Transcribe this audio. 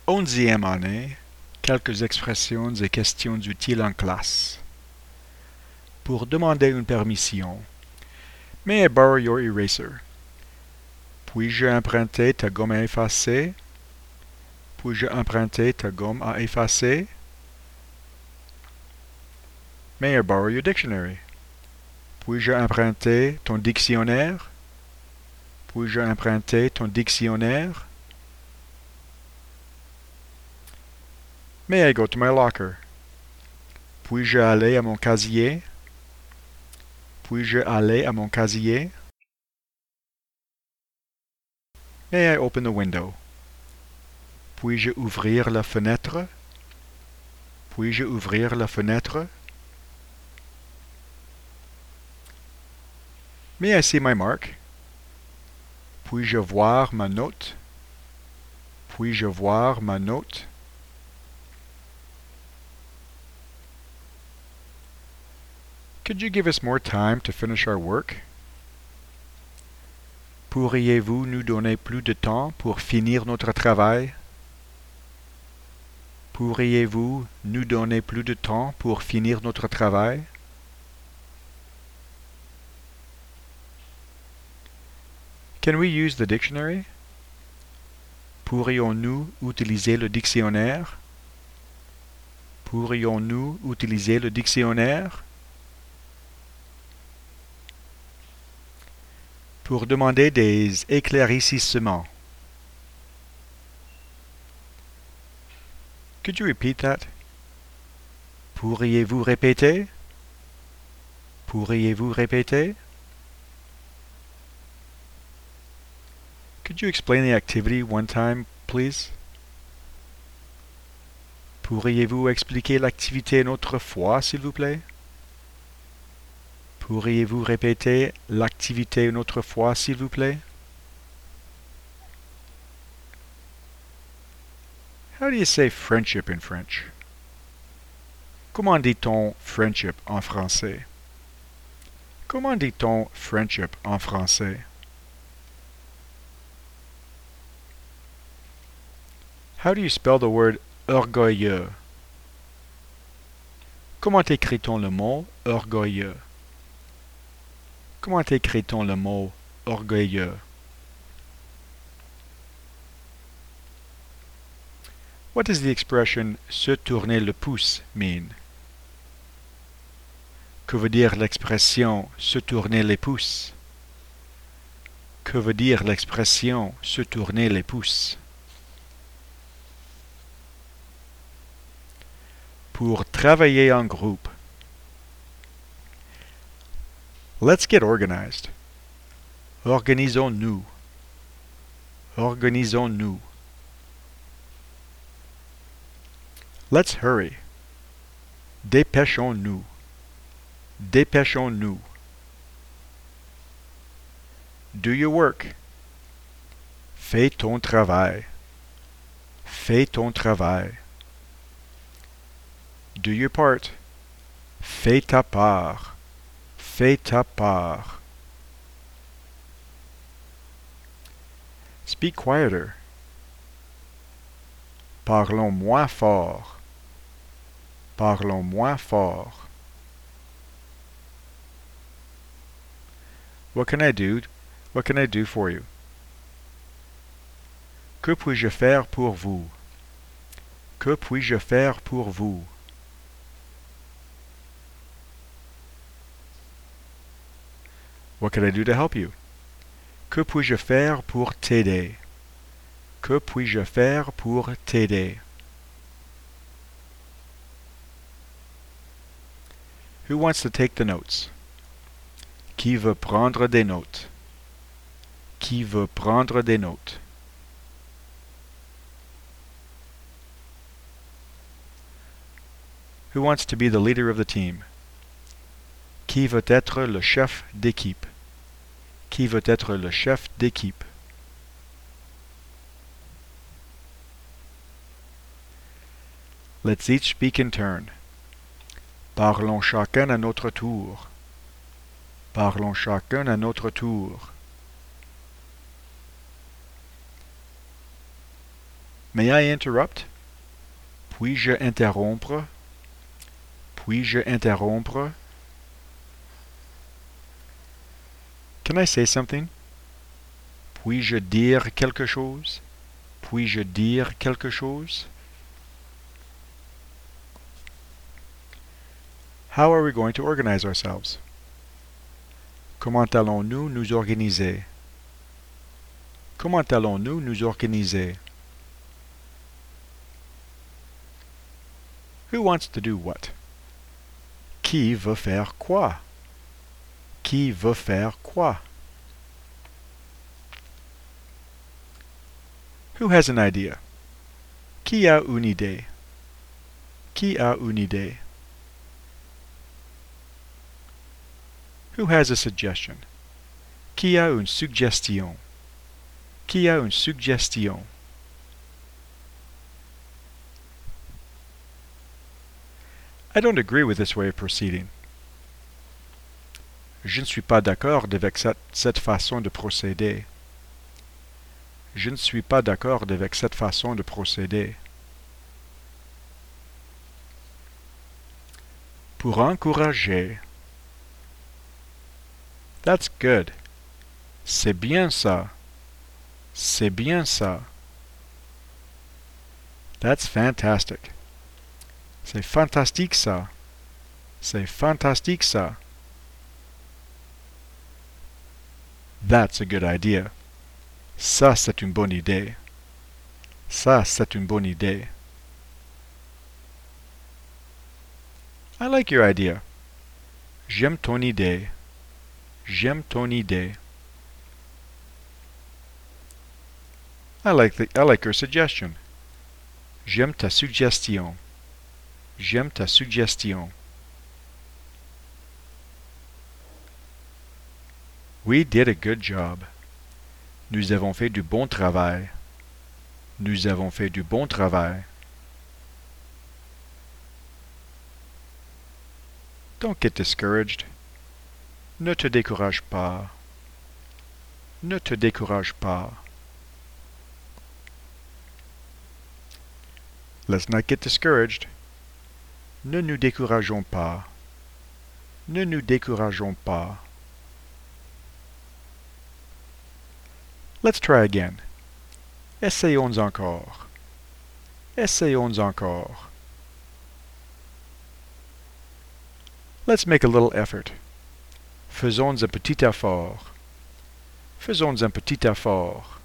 11e année, quelques expressions et questions utiles en classe. Pour demander une permission, May I borrow your eraser? Puis-je emprunter ta gomme à effacer? Puis-je emprunter ta gomme à effacer? May I borrow your dictionary? Puis-je emprunter ton dictionnaire? Puis-je emprunter ton dictionnaire? May I go to my locker? Puis-je aller à mon casier? Puis-je aller à mon casier? May I open the window? Puis-je ouvrir la fenêtre? Puis-je ouvrir la fenêtre? May I see my mark? Puis-je voir ma note? Puis-je voir ma note? Could you give us more time to finish our work? Pourriez-vous nous donner plus de temps pour finir notre travail? Pourriez-vous nous donner plus de temps pour finir notre travail? Can we use the dictionary? Pourrions-nous utiliser le dictionnaire? Pourrions-nous utiliser le dictionnaire? Pour demander des éclaircissements. Could you repeat that? Pourriez-vous répéter? Pourriez-vous répéter? Could you explain the activity one time, please? Pourriez-vous expliquer l'activité une autre fois, s'il vous plaît? Pourriez-vous répéter l'activité une autre fois, s'il vous plaît? How do you say friendship in French? Comment dit-on friendship en français? Comment dit-on friendship en français? How do you spell the word orgueilleux? Comment écrit-on le mot orgueilleux? Comment écrit-on le mot orgueilleux? What does the expression se tourner le pouce mean? Que veut dire l'expression se tourner les pouces? Que veut dire l'expression se tourner les pouces? Pour travailler en groupe. Let's get organized. Organisons-nous. Organisons-nous. Let's hurry. Dépêchons-nous. Dépêchons-nous. Do your work. Fais ton travail. Fais ton travail. Do your part. Fais ta part. Fais ta part. Speak quieter. Parlons moins fort. Parlons moins fort. What can I do? What can I do for you? Que puis-je faire pour vous? Que puis-je faire pour vous? What can I do to help you? Que puis-je faire pour t'aider? Que puis-je faire pour t'aider? Who wants to take the notes? Qui veut prendre des notes? Qui veut prendre des notes? Who wants to be the leader of the team? Qui veut être le chef d'équipe? Qui veut être le chef d'équipe? Let's each speak in turn. Parlons chacun à notre tour. Parlons chacun à notre tour. May I interrupt? Puis-je interrompre? Puis-je interrompre? Can I say something? Puis-je dire quelque chose? Puis-je dire quelque chose? How are we going to organize ourselves? Comment allons-nous nous organiser? Comment allons-nous nous organiser? Who wants to do what? Qui veut faire quoi? Qui veut faire quoi? Who has an idea? Qui a une idée? Qui a une idée? Who has a suggestion? Qui a une suggestion? Qui a une suggestion? I don't agree with this way of proceeding. Je ne suis pas d'accord avec cette façon de procéder. Je ne suis pas d'accord avec cette façon de procéder. Pour encourager. That's good. C'est bien ça. C'est bien ça. That's fantastic. C'est fantastique ça. C'est fantastique ça. That's a good idea. Ça, c'est une bonne idée. Ça, c'est une bonne idée. I like your idea. J'aime ton idée. J'aime ton idée. I like your suggestion. J'aime ta suggestion. J'aime ta suggestion. We did a good job. Nous avons fait du bon travail. Nous avons fait du bon travail. Don't get discouraged. Ne te décourage pas. Ne te décourage pas. Let's not get discouraged. Ne nous décourageons pas. Ne nous décourageons pas. Let's try again. Essayons encore. Essayons encore. Let's make a little effort. Faisons un petit effort. Faisons un petit effort.